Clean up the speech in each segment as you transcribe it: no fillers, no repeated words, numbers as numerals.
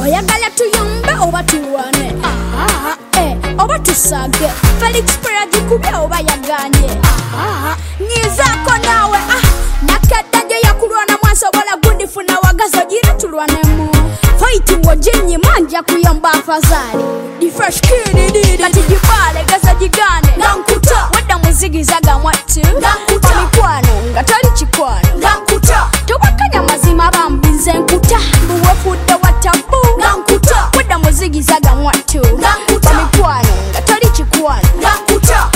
oyagala tuyombe oba tulwane oba tusage Felix Prayer jikubye oba yaganye nyizako nawe nakaddaje yakulwana mwasobola gundifuna wagazo gira tulwanemu fighting wajenye manja kuyomba afazali the fresh kid did kati jibale gaza jigane ngankuta wada muzigizaga mwatu ngankuta mikwano ngatali chikwano ngankuta tobakanya mazima bambinze nkuta buwefudde watabu ngankuta wada muzigizaga mwatu ngankuta mikwano ngatali chikwano ngankuta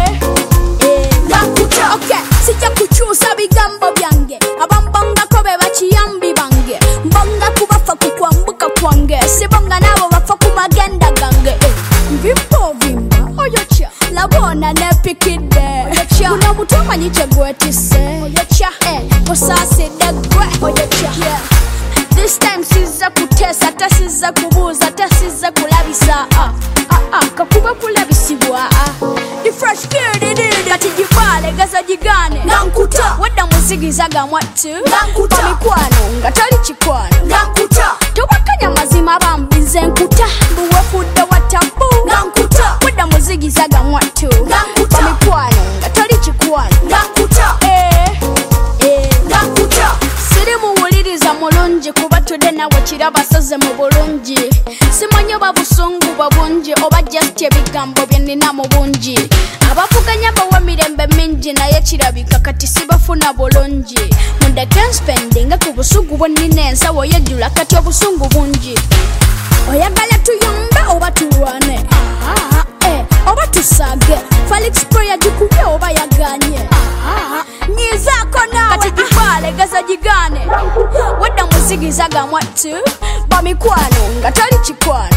ngankuta okay sijja kuchusa bigambo byange abambangako be bakiyambi bange mbanga kubafa kukwambuka kwange sibonga nabo bafa kumagenda gange vimba oyocha labona nepikide oyocha kuna mutoma nyiche gwetise oyocha osase dagwe oyocha this time siza kutesa tasiza kubuza tasiza kulabisa kakuba kulabisibwa the fresh kid did kati jibale gaza jigane ngankuta wada muzigizaga mwatu ngankuta mikwano ngatali chikwano ngankuta tobakanya mazima bambinze nkuta buwefudde watabu ngankuta wada muzigizaga mwatu ngankuta mikwano ngatali chikwano ngankuta ngankuta siri muwuliriza mulungi kuba tudde nawe kirabasaze mu bulungi simanyi babusungu babungi oba just ebigambo byenina mu bungi abavuganya bawa mirembe mingi naye kirabika kati sibafuna bulungi mundeke nspendinga ku busugu bwennina ensawo yejjula kati obusungu bungi oyagala tuyombe oba tulwane oba tusage Felix Prayer jikubye oba yaganye nyizako nawe kati jibale gaza jigane wada muzigizaga mwatu bamikwano ngatali chikwano